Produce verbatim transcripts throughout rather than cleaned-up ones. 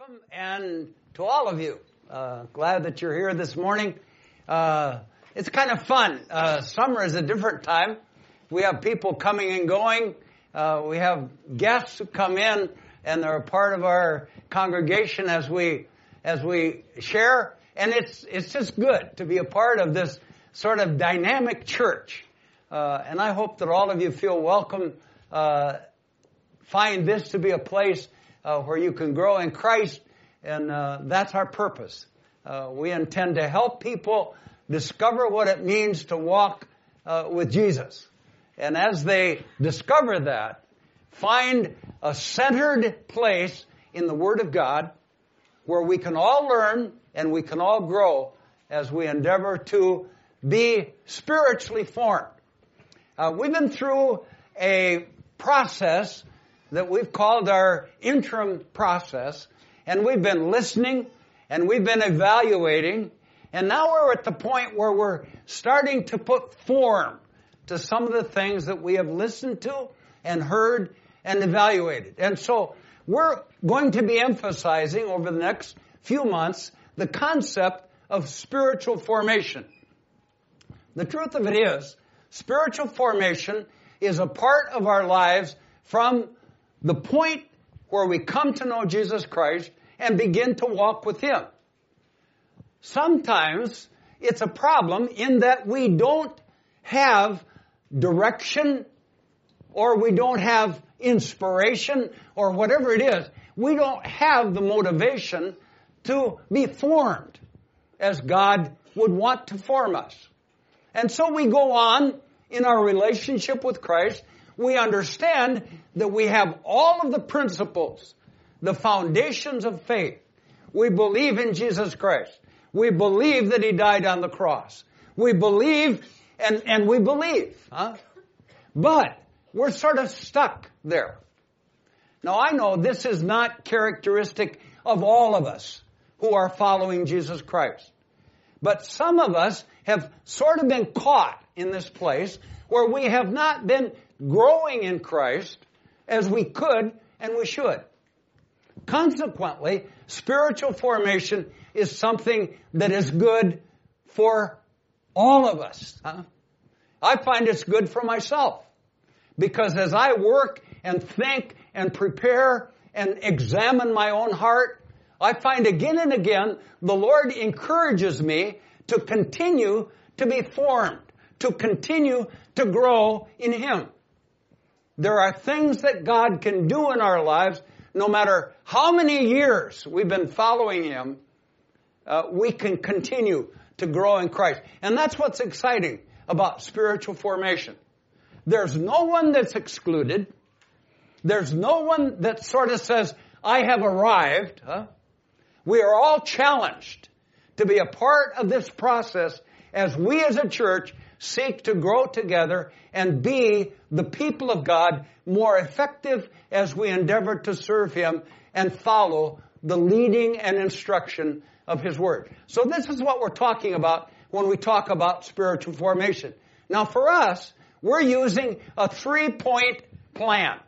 welcome, and to all of you, uh, glad that you're here this morning. Uh, it's kind of fun. Uh, summer is a different time. We have people coming and going. Uh, we have guests who come in, and they're a part of our congregation as we as we share. And it's it's just good to be a part of this sort of dynamic church. Uh, and I hope that all of you feel welcome. Uh, find this to be a place uh, where you can grow in Christ, and uh, that's our purpose. Uh, we intend to help people discover what it means to walk uh, with Jesus. And as they discover that, find a centered place in the Word of God where we can all learn and we can all grow as we endeavor to be spiritually formed. Uh, we've been through a process that we've called our interim process, and we've been listening and we've been evaluating, and now we're at the point where we're starting to put form to some of the things that we have listened to and heard and evaluated. And so we're going to be emphasizing over the next few months the concept of spiritual formation. The truth of it is, spiritual formation is a part of our lives from the point where we come to know Jesus Christ and begin to walk with Him. Sometimes it's a problem in that we don't have direction, or we don't have inspiration, or whatever it is. We don't have the motivation to be formed as God would want to form us. And so we go on in our relationship with Christ. We understand that we have all of the principles, the foundations of faith. We believe in Jesus Christ. We believe that He died on the cross. We believe, and, and we believe. Huh? But we're sort of stuck there. Now, I know this is not characteristic of all of us who are following Jesus Christ. But some of us have sort of been caught in this place where we have not been growing in Christ as we could and we should. Consequently, spiritual formation is something that is good for all of us. Huh? I find it's good for myself, because as I work and think and prepare and examine my own heart, I find again and again the Lord encourages me to continue to be formed, to continue to grow in Him. There are things that God can do in our lives, no matter how many years we've been following Him, uh, we can continue to grow in Christ. And that's what's exciting about spiritual formation. There's no one that's excluded. There's no one that sort of says, I have arrived. Huh? We are all challenged to be a part of this process as we as a church seek to grow together and be the people of God more effective as we endeavor to serve Him and follow the leading and instruction of His Word. So this is what we're talking about when we talk about spiritual formation. Now for us, we're using a three-point plan.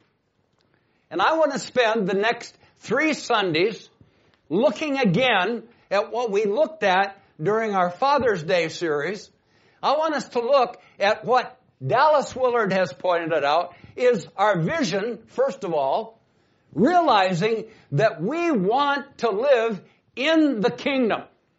And I want to spend the next three Sundays looking again at what we looked at during our Father's Day series. I want us to look at what Dallas Willard has pointed out is our vision, first of all, realizing that we want to live in the kingdom.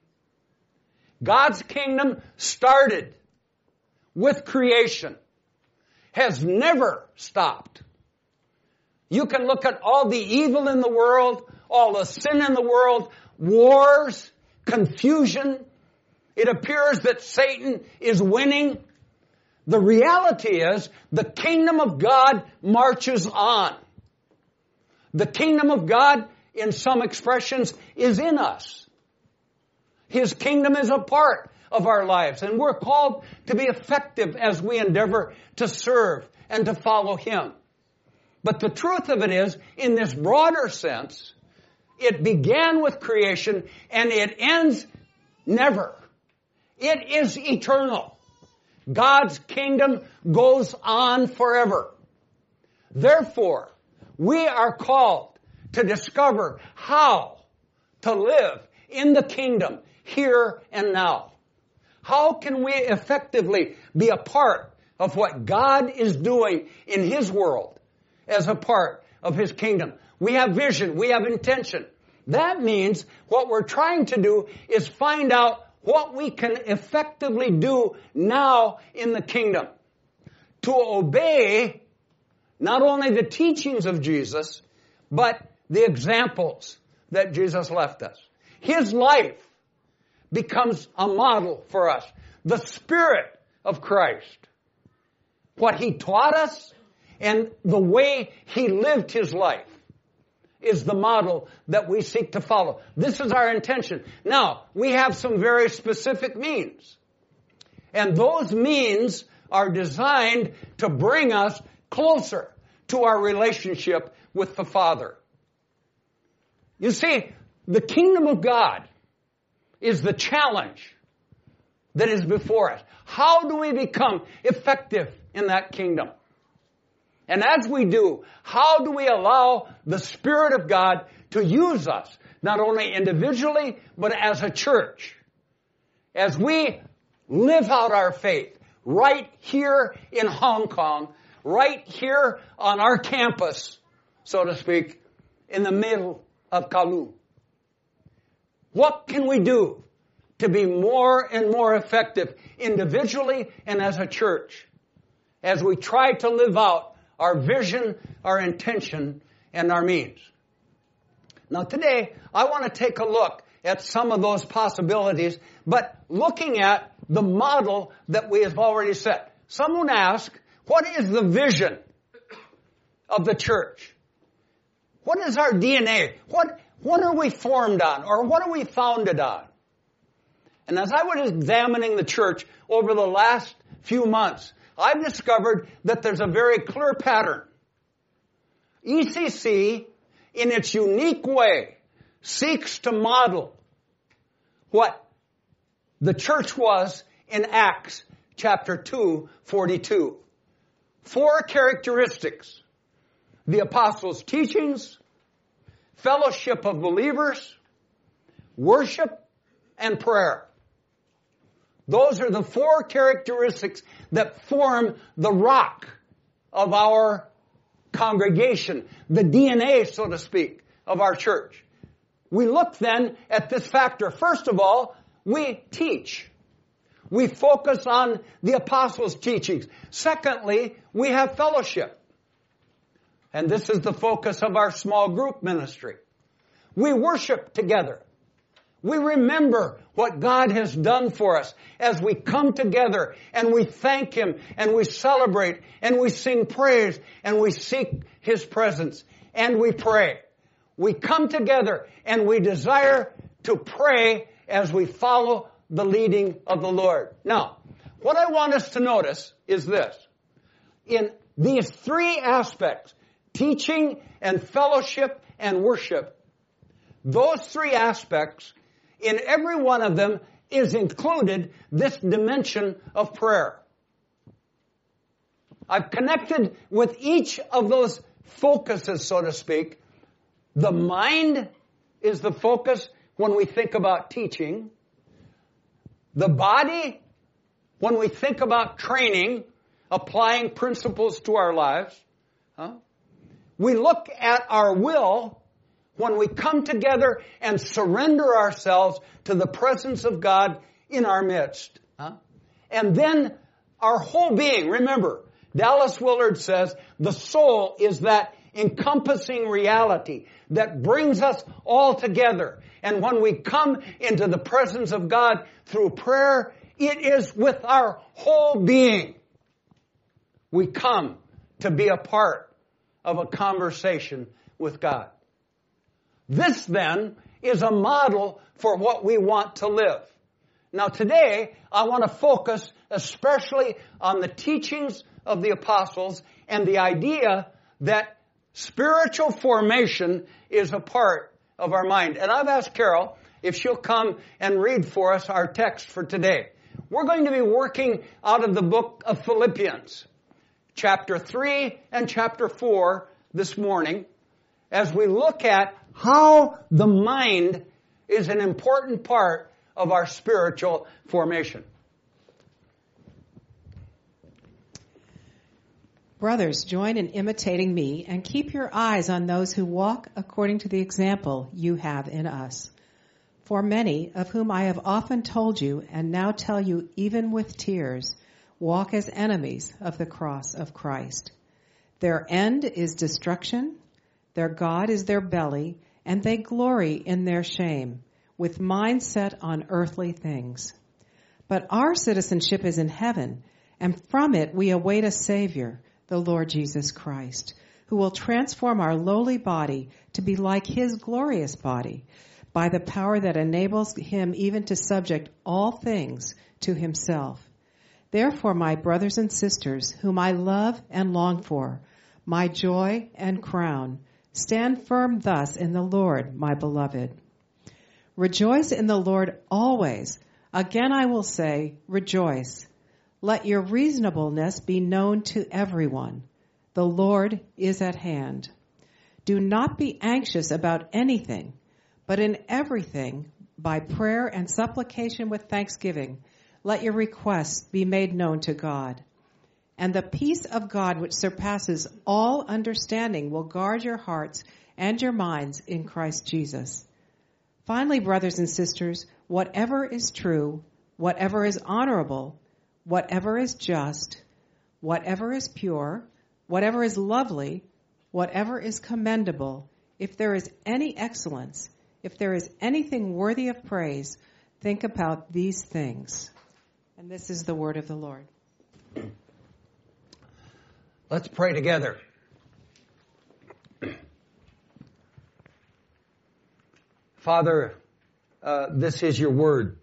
God's kingdom started with creation, has never stopped. You can look at all the evil in the world, all the sin in the world, wars, confusion. It appears that Satan is winning. The reality is the kingdom of God marches on. The kingdom of God, in some expressions, is in us. His kingdom is a part of our lives, and we're called to be effective as we endeavor to serve and to follow Him. But the truth of it is, in this broader sense, it began with creation and it ends never. It is eternal. God's kingdom goes on forever. Therefore, we are called to discover how to live in the kingdom here and now. How can we effectively be a part of what God is doing in His world as a part of His kingdom? We have vision. We have intention. That means what we're trying to do is find out what we can effectively do now in the kingdom to obey not only the teachings of Jesus, but the examples that Jesus left us. His life becomes a model for us. The Spirit of Christ, what He taught us, and the way He lived His life is the model that we seek to follow. This is our intention. Now, we have some very specific means. And those means are designed to bring us closer to our relationship with the Father. You see, the kingdom of God is the challenge that is before us. How do we become effective in that kingdom? And as we do, how do we allow the Spirit of God to use us, not only individually, but as a church? As we live out our faith right here in Hong Kong, right here on our campus, so to speak, in the middle of Kowloon. What can we do to be more and more effective individually and as a church as we try to live out our vision, our intention, and our means? Now today, I want to take a look at some of those possibilities, but looking at the model that we have already set. Someone asked, what is the vision of the church? What is our D N A? What, what are we formed on, or what are we founded on? And as I was examining the church over the last few months, I've discovered that there's a very clear pattern. E C C, in its unique way, seeks to model what the church was in Acts chapter two, forty-two. Four characteristics: the apostles' teachings, fellowship of believers, worship, and prayer. Those are the four characteristics that form the rock of our congregation, the D N A, so to speak, of our church. We look then at this factor. First of all, we teach. We focus on the apostles' teachings. Secondly, we have fellowship. And this is the focus of our small group ministry. We worship together. We remember what God has done for us as we come together and we thank Him and we celebrate and we sing praise and we seek His presence and we pray. We come together and we desire to pray as we follow the leading of the Lord. Now, what I want us to notice is this. In these three aspects, teaching and fellowship and worship, those three aspects, in every one of them is included this dimension of prayer. I've connected with each of those focuses, so to speak. The mind is the focus when we think about teaching. The body, when we think about training, applying principles to our lives. Huh? We look at our will when we come together and surrender ourselves to the presence of God in our midst. Huh? And then our whole being, remember, Dallas Willard says, the soul is that encompassing reality that brings us all together. And when we come into the presence of God through prayer, it is with our whole being. We come to be a part of a conversation with God. This then is a model for what we want to live. Now today, I want to focus especially on the teachings of the apostles and the idea that spiritual formation is a part of our mind. And I've asked Carol if she'll come and read for us our text for today. We're going to be working out of the book of Philippians, chapter three and chapter four this morning. as we look at how the mind is an important part of our spiritual formation. Brothers, join in imitating me and keep your eyes on those who walk according to the example you have in us. For many, of whom I have often told you and now tell you even with tears, walk as enemies of the cross of Christ. Their end is destruction, their God is their belly, and they glory in their shame, with minds set on earthly things. But our citizenship is in heaven, and from it we await a Savior, the Lord Jesus Christ, who will transform our lowly body to be like his glorious body, by the power that enables him even to subject all things to himself. Therefore, my brothers and sisters, whom I love and long for, my joy and crown, stand firm thus in the Lord, my beloved. Rejoice in the Lord always. Again I will say, rejoice. Let your reasonableness be known to everyone. The Lord is at hand. Do not be anxious about anything, but in everything, by prayer and supplication with thanksgiving, let your requests be made known to God. And the peace of God, which surpasses all understanding, will guard your hearts and your minds in Christ Jesus. Finally, brothers and sisters, whatever is true, whatever is honorable, whatever is just, whatever is pure, whatever is lovely, whatever is commendable, if there is any excellence, if there is anything worthy of praise, think about these things. And this is the word of the Lord. Let's pray together. Father, uh, this is your word.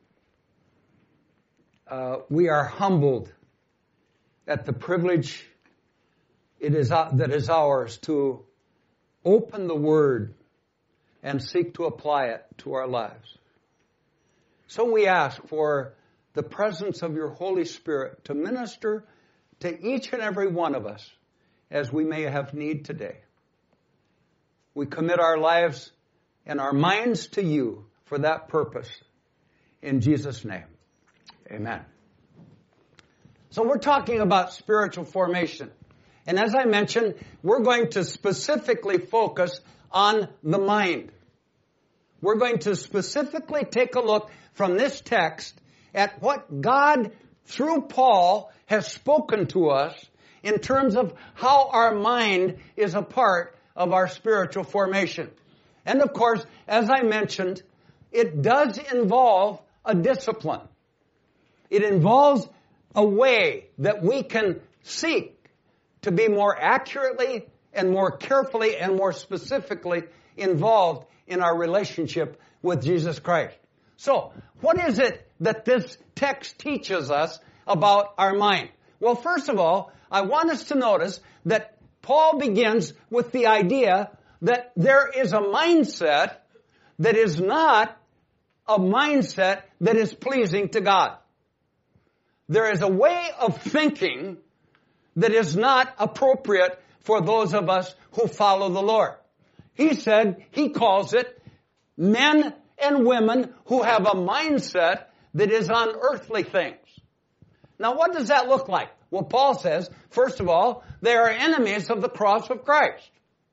Uh, we are humbled at the privilege it is uh, that is ours to open the word and seek to apply it to our lives. So we ask for the presence of your Holy Spirit to minister to each and every one of us as we may have need today. We commit our lives and our minds to you for that purpose. In Jesus' name, amen. So we're talking about spiritual formation. And as I mentioned, we're going to specifically focus on the mind. We're going to specifically take a look from this text at what God, through Paul, has spoken to us in terms of how our mind is a part of our spiritual formation. And of course, as I mentioned, it does involve a discipline. It involves a way that we can seek to be more accurately and more carefully and more specifically involved in our relationship with Jesus Christ. So, what is it that this text teaches us about our mind? Well, first of all, I want us to notice that Paul begins with the idea that there is a mindset that is not a mindset that is pleasing to God. There is a way of thinking that is not appropriate for those of us who follow the Lord. He said, he calls it men and women who have a mindset that is on earthly things. Now, what does that look like? Well, Paul says, first of all, they are enemies of the cross of Christ.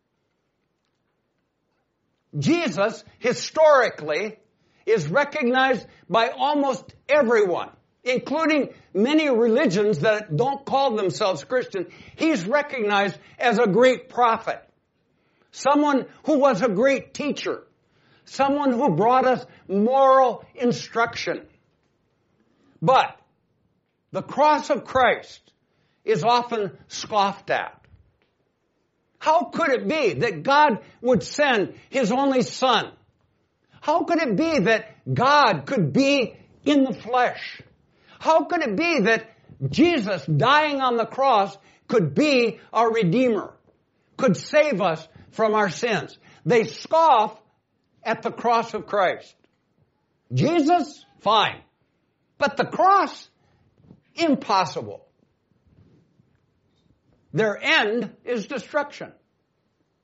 Jesus, historically, is recognized by almost everyone, including many religions that don't call themselves Christian. He's recognized as a great prophet, someone who was a great teacher, someone who brought us moral instruction. But the cross of Christ is often scoffed at. How could it be that God would send His only Son? How could it be that God could be in the flesh? How could it be that Jesus dying on the cross could be our Redeemer, could save us from our sins? They scoff at the cross of Christ. Jesus, fine. But the cross, impossible. Their end is destruction.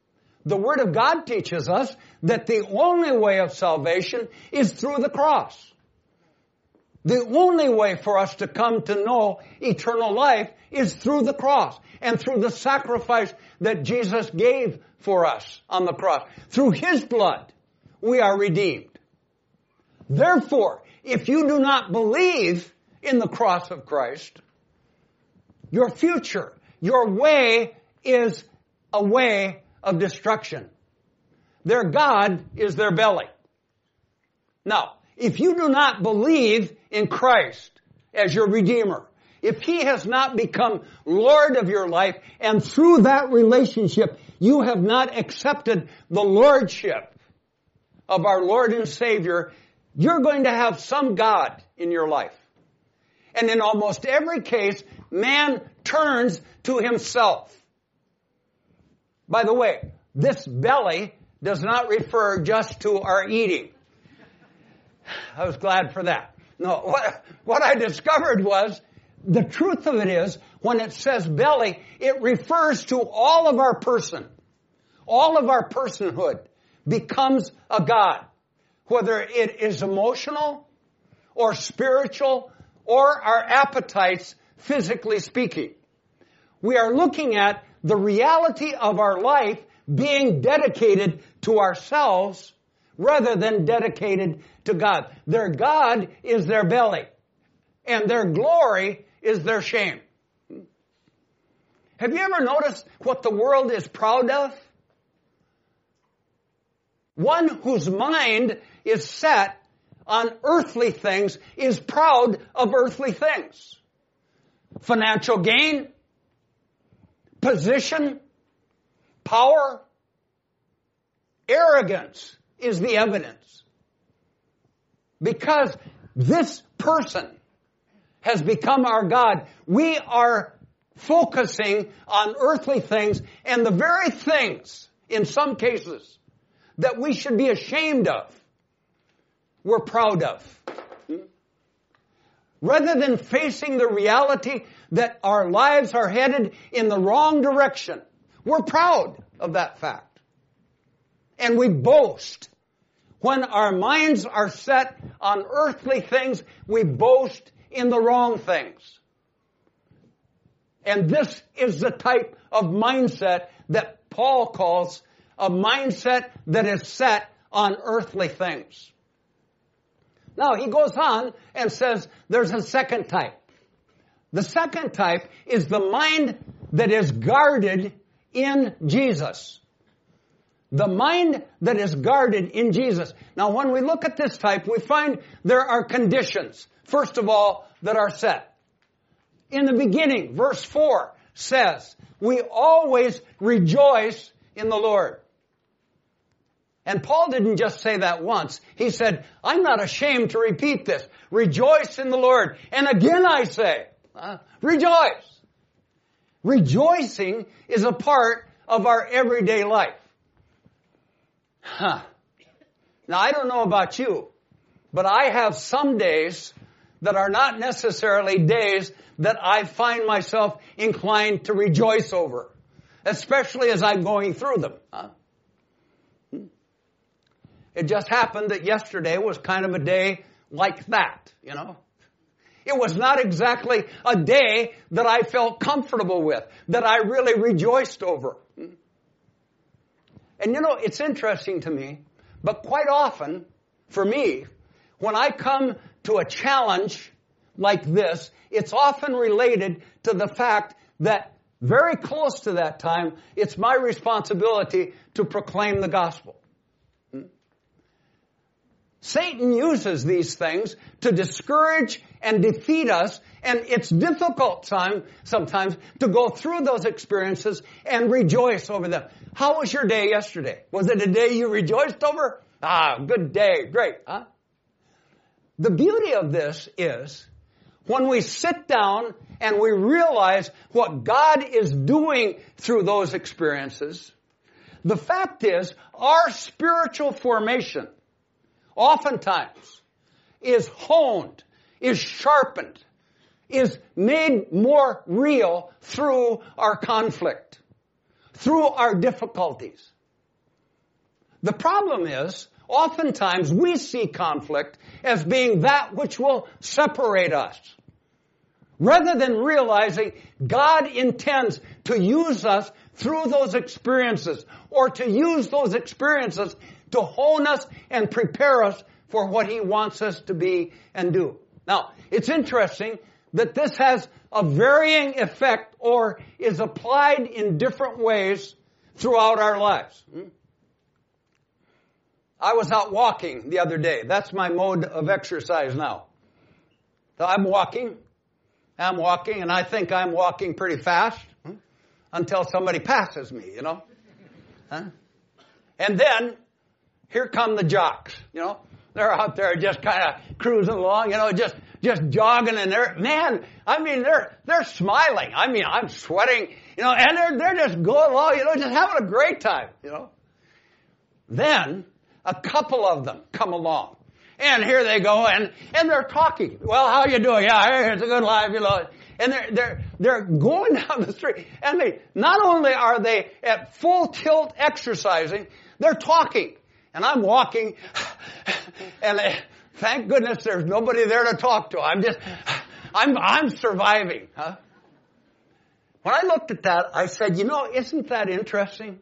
The Word of God teaches us that the only way of salvation is through the cross. The only way for us to come to know eternal life is through the cross and through the sacrifice that Jesus gave for us on the cross. Through His blood, we are redeemed. Therefore, if you do not believe in the cross of Christ, your future, your way is a way of destruction. Their God is their belly. Now, if you do not believe in Christ as your Redeemer, if He has not become Lord of your life, and through that relationship you have not accepted the Lordship of our Lord and Savior, you're going to have some God in your life. And in almost every case, man turns to himself. By the way, this belly does not refer just to our eating. I was glad for that. No, what, what I discovered was, the truth of it is, when it says belly, it refers to all of our person. All of our personhood becomes a God. Whether it is emotional or spiritual or our appetites, physically speaking. We are looking at the reality of our life being dedicated to ourselves rather than dedicated to God. Their God is their belly, and their glory is their shame. Have you ever noticed what the world is proud of? One whose mind is set on earthly things is proud of earthly things. Financial gain, position, power, arrogance is the evidence. Because this person has become our God, we are focusing on earthly things, and the very things, in some cases, that we should be ashamed of, we're proud of. Rather than facing the reality that our lives are headed in the wrong direction, we're proud of that fact. And we boast. When our minds are set on earthly things, we boast in the wrong things. And this is the type of mindset that Paul calls a mindset that is set on earthly things. Now, he goes on and says there's a second type. The second type is the mind that is guarded in Jesus. The mind that is guarded in Jesus. Now, when we look at this type, we find there are conditions, first of all, that are set. In the beginning, verse four says, we always rejoice in the Lord. And Paul didn't just say that once. He said, I'm not ashamed to repeat this. Rejoice in the Lord. And again I say, uh, rejoice. Rejoicing is a part of our everyday life. Huh. Now, I don't know about you, but I have some days that are not necessarily days that I find myself inclined to rejoice over, especially as I'm going through them. Huh? It just happened that yesterday was kind of a day like that, you know. It was not exactly a day that I felt comfortable with, that I really rejoiced over. And you know, it's interesting to me, but quite often, for me, when I come to a challenge like this, it's often related to the fact that very close to that time, it's my responsibility to proclaim the gospel. Satan uses these things to discourage and defeat us, and it's difficult time, sometimes to go through those experiences and rejoice over them. How was your day yesterday? Was it a day you rejoiced over? Ah, good day, great, huh? The beauty of this is when we sit down and we realize what God is doing through those experiences, the fact is our spiritual formation oftentimes is honed, is sharpened, is made more real through our conflict, through our difficulties. The problem is, oftentimes we see conflict as being that which will separate us. Rather than realizing God intends to use us through those experiences, or to use those experiences to hone us and prepare us for what He wants us to be and do. Now, it's interesting that this has a varying effect or is applied in different ways throughout our lives. I was out walking the other day. That's my mode of exercise now. So I'm walking. I'm walking, and I think I'm walking pretty fast until somebody passes me, you know. Huh? And then, here come the jocks, you know. They're out there just kind of cruising along, you know, just just jogging, and they're, man, I mean, they're they're smiling. I mean, I'm sweating, you know, and they're they're just going along, you know, just having a great time, you know. Then, a couple of them come along. And here they go, and, and they're talking. Well, how you doing? Yeah, it's a good life, you know. And they're, they're, they're going down the street. And they, not only are they at full tilt exercising, they're talking. And I'm walking, and they, thank goodness there's nobody there to talk to. I'm just, I'm, I'm surviving, huh? When I looked at that, I said, you know, isn't that interesting?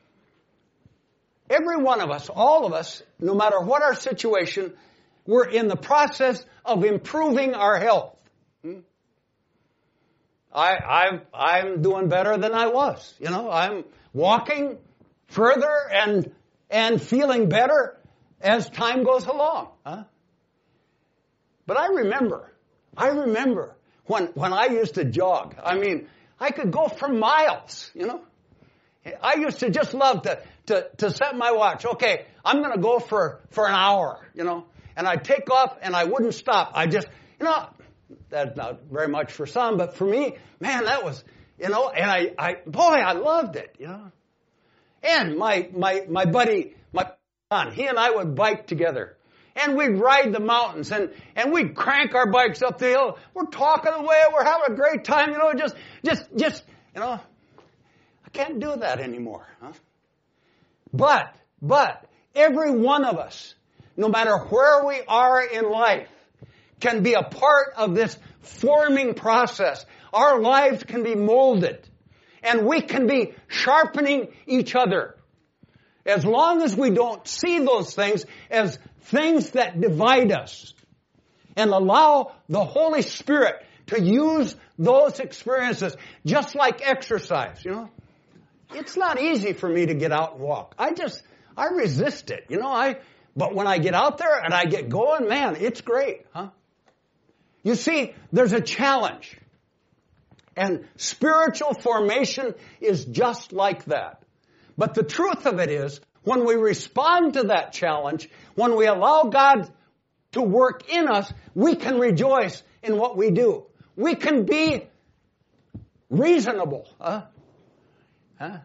Every one of us, all of us, no matter what our situation, we're in the process of improving our health. Hmm? I, I'm, I'm doing better than I was. You know, I'm walking further and, and feeling better as time goes along. Huh? But I remember, I remember when, when I used to jog. I mean, I could go for miles, you know. I used to just love to, to, to set my watch. Okay, I'm going to go for, for an hour, you know, and I'd take off and I wouldn't stop. I just, you know, that's not very much for some, but for me, man, that was, you know, and I, I, boy, I loved it, you know. And my, my, my buddy, my son, he and I would bike together. And we'd ride the mountains and, and we'd crank our bikes up the hill. We're talking away, we're having a great time, you know, just, just, just, you know. I can't do that anymore. Huh? But, but, every one of us, no matter where we are in life, can be a part of this forming process. Our lives can be molded. And we can be sharpening each other. As long as we don't see those things as things that divide us. And allow the Holy Spirit to use those experiences, just like exercise, you know. It's not easy for me to get out and walk. I just, I resist it, you know. I, but when I get out there and I get going, man, it's great, huh? You see, there's a challenge. And spiritual formation is just like that. But the truth of it is, when we respond to that challenge, when we allow God to work in us, we can rejoice in what we do. We can be reasonable, huh? Huh?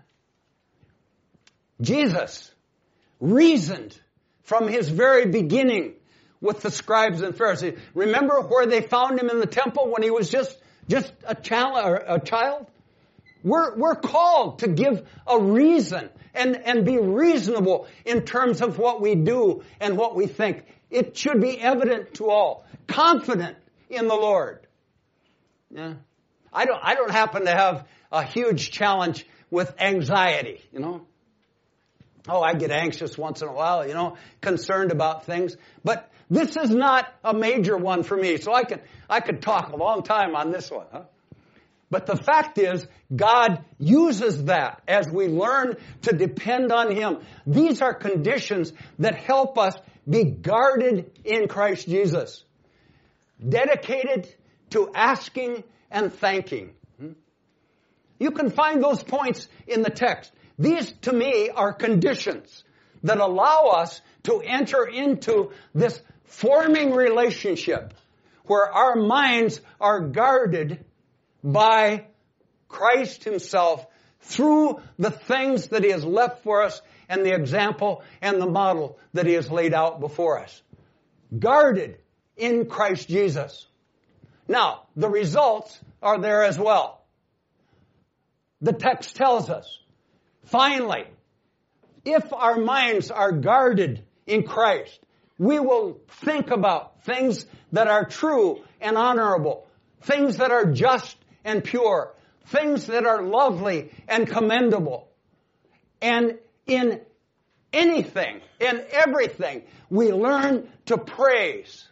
Jesus reasoned from his very beginning with the scribes and Pharisees. Remember where they found him in the temple when he was just, just a child, or a child? We're, we're called to give a reason and, and be reasonable in terms of what we do and what we think. It should be evident to all. Confident in the Lord. Yeah. I don't, I don't happen to have a huge challenge with anxiety, you know. Oh, I get anxious once in a while, you know, concerned about things. But this is not a major one for me, so I could, I could talk a long time on this one, huh? But the fact is, God uses that as we learn to depend on Him. These are conditions that help us be guarded in Christ Jesus. Dedicated to asking and thanking. You can find those points in the text. These, to me, are conditions that allow us to enter into this forming relationship where our minds are guarded by Christ Himself through the things that He has left for us and the example and the model that He has laid out before us. Guarded in Christ Jesus. Now, the results are there as well. The text tells us, finally, if our minds are guarded in Christ, we will think about things that are true and honorable, things that are just and pure, things that are lovely and commendable. And in anything, in everything, we learn to praise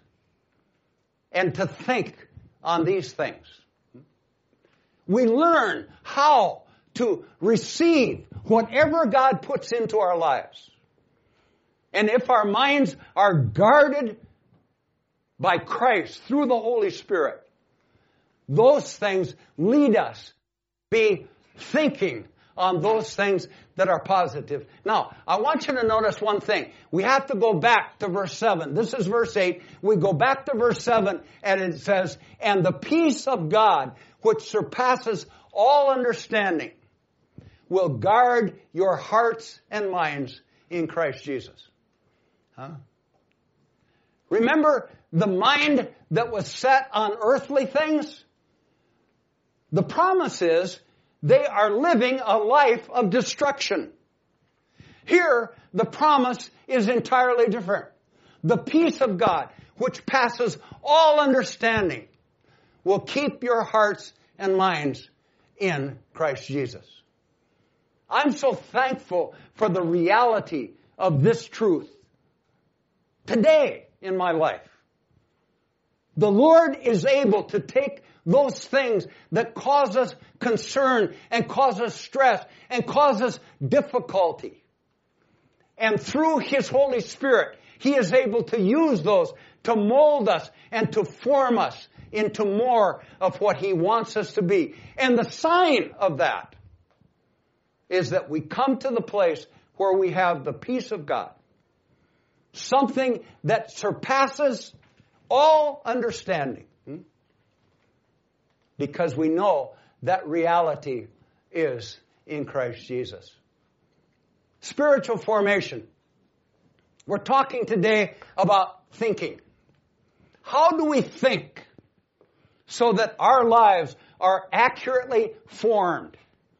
and to think on these things. We learn how to receive whatever God puts into our lives. And if our minds are guarded by Christ through the Holy Spirit, those things lead us to be thinking on those things that are positive. Now, I want you to notice one thing. We have to go back to verse seven. This is verse eight. We go back to verse seven, and it says, "And the peace of God, which surpasses all understanding, will guard your hearts and minds in Christ Jesus." Huh? Remember the mind that was set on earthly things? The promise is they are living a life of destruction. Here, the promise is entirely different. The peace of God, which passes all understanding, will keep your hearts and minds in Christ Jesus. I'm so thankful for the reality of this truth today in my life. The Lord is able to take those things that cause us concern and cause us stress and cause us difficulty. And through His Holy Spirit, He is able to use those to mold us and to form us into more of what He wants us to be. And the sign of that is that we come to the place where we have the peace of God. Something that surpasses all understanding. Because we know that reality is in Christ Jesus. Spiritual formation. We're talking today about thinking. How do we think so that our lives are accurately formed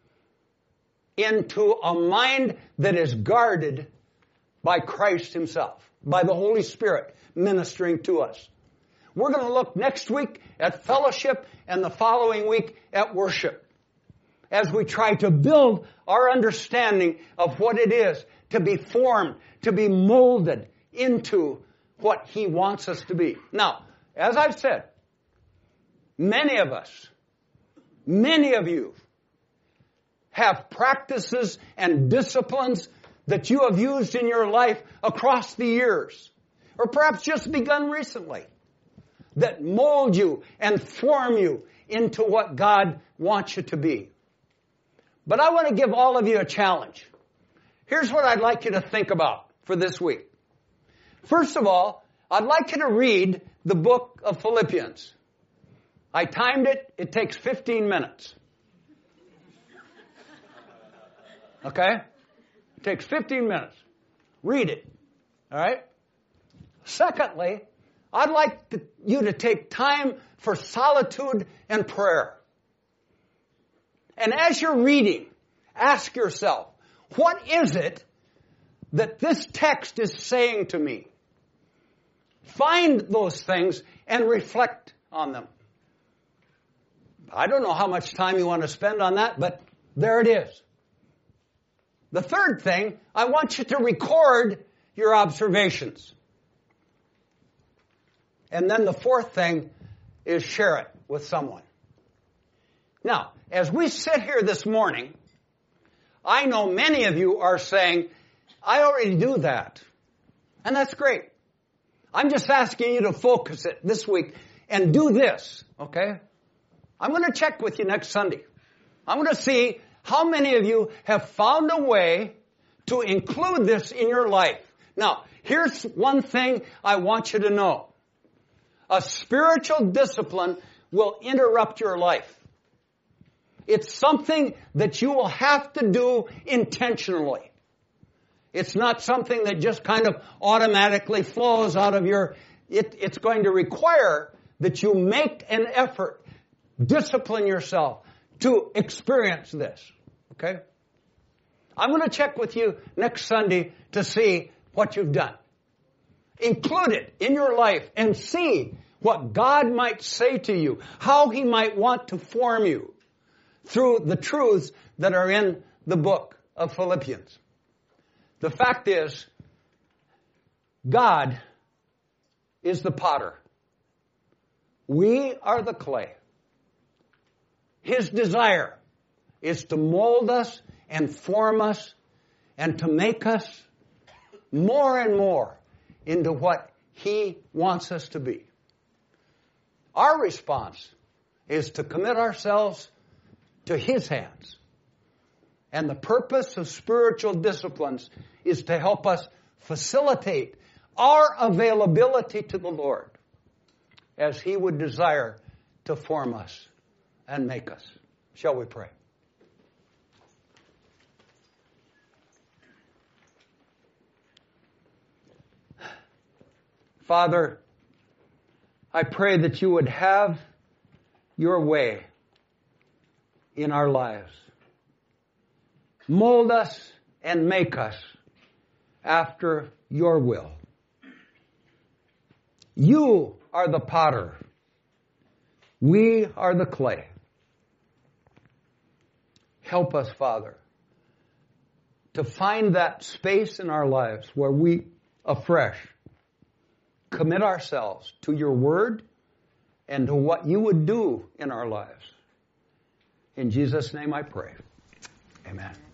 into a mind that is guarded by Christ Himself, by the Holy Spirit ministering to us? We're going to look next week at fellowship and the following week at worship as we try to build our understanding of what it is to be formed, to be molded into what He wants us to be. Now, as I've said, many of us, many of you have practices and disciplines that you have used in your life across the years, or perhaps just begun recently, that mold you and form you into what God wants you to be. But I want to give all of you a challenge. Here's what I'd like you to think about for this week. First of all, I'd like you to read the book of Philippians. I timed it. It takes fifteen minutes. Okay? It takes fifteen minutes. Read it. All right? Secondly, I'd like to, you to take time for solitude and prayer. And as you're reading, ask yourself, what is it that this text is saying to me? Find those things and reflect on them. I don't know how much time you want to spend on that, but there it is. The third thing, I want you to record your observations. And then the fourth thing is share it with someone. Now, as we sit here this morning, I know many of you are saying, I already do that. And that's great. I'm just asking you to focus it this week and do this, okay? I'm going to check with you next Sunday. I'm going to see how many of you have found a way to include this in your life. Now, here's one thing I want you to know. A spiritual discipline will interrupt your life. It's something that you will have to do intentionally. It's not something that just kind of automatically flows out of your... It, it's going to require that you make an effort, discipline yourself to experience this. Okay? I'm going to check with you next Sunday to see what you've done. Include it in your life and see what God might say to you, how He might want to form you through the truths that are in the book of Philippians. The fact is, God is the potter. We are the clay. His desire is to mold us and form us and to make us more and more into what He wants us to be. Our response is to commit ourselves to His hands. And the purpose of spiritual disciplines is to help us facilitate our availability to the Lord as He would desire to form us and make us. Shall we pray? Father, I pray that you would have your way in our lives. Mold us and make us after your will. You are the potter. We are the clay. Help us, Father, to find that space in our lives where we afresh commit ourselves to your word and to what you would do in our lives. In Jesus' name I pray. Amen.